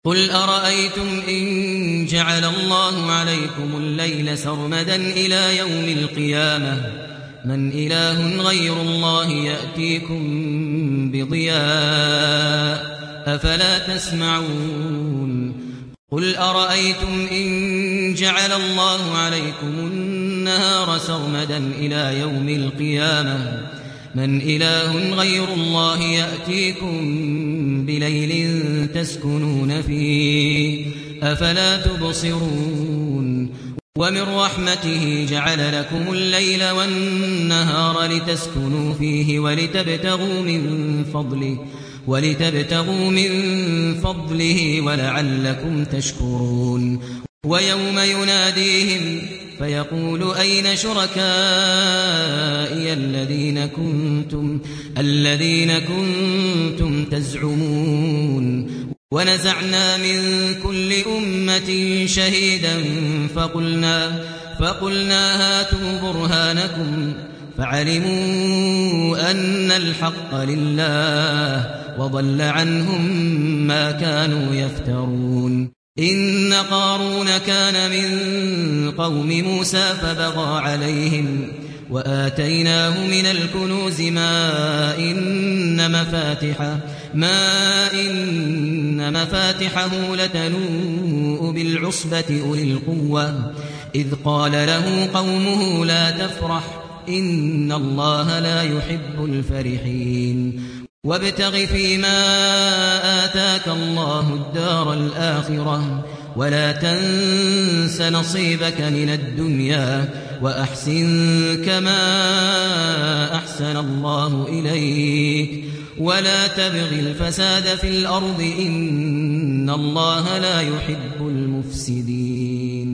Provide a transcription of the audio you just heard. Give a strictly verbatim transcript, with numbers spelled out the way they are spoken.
قل أرأيتم إن جعل الله عليكم الليل سرمدا إلى يوم القيامة من إله غير الله يأتيكم بضياء أفلا تسمعون قل أرأيتم إن جعل الله عليكم النهار سرمدا إلى يوم القيامة من إله غير الله يأتيكم بليل تسكنون فيه أفلا تبصرون ومن رحمته جعل لكم الليل والنهار لتسكنوا فيه ولتبتغوا من فضله ولتبتغوا من فضله ولعلكم تشكرون ويوم يناديهم فيقول أين شركائي الذين كنتم الذين كنتم تزعمون ونزعنا من كل أمة شهيدا فقلنا فقلنا هاتوا برهانكم فعلموا أن الحق لله وضل عنهم ما كانوا يفترون إن قارون كان من قوم موسى فبغى عليهم وآتيناه من الكنوز ما إن مفاتحه ما إن مفاتحه لتنوء بالعصبة أولي القوة إذ قال له قومه لا تفرح إن الله لا يحب الفرحين وابتغ فيما آتاك الله الدار الآخرة ولا تنس نصيبك من الدنيا وأحسن كما أحسن الله إليك ولا تبغ الفساد في الأرض إن الله لا يحب المفسدين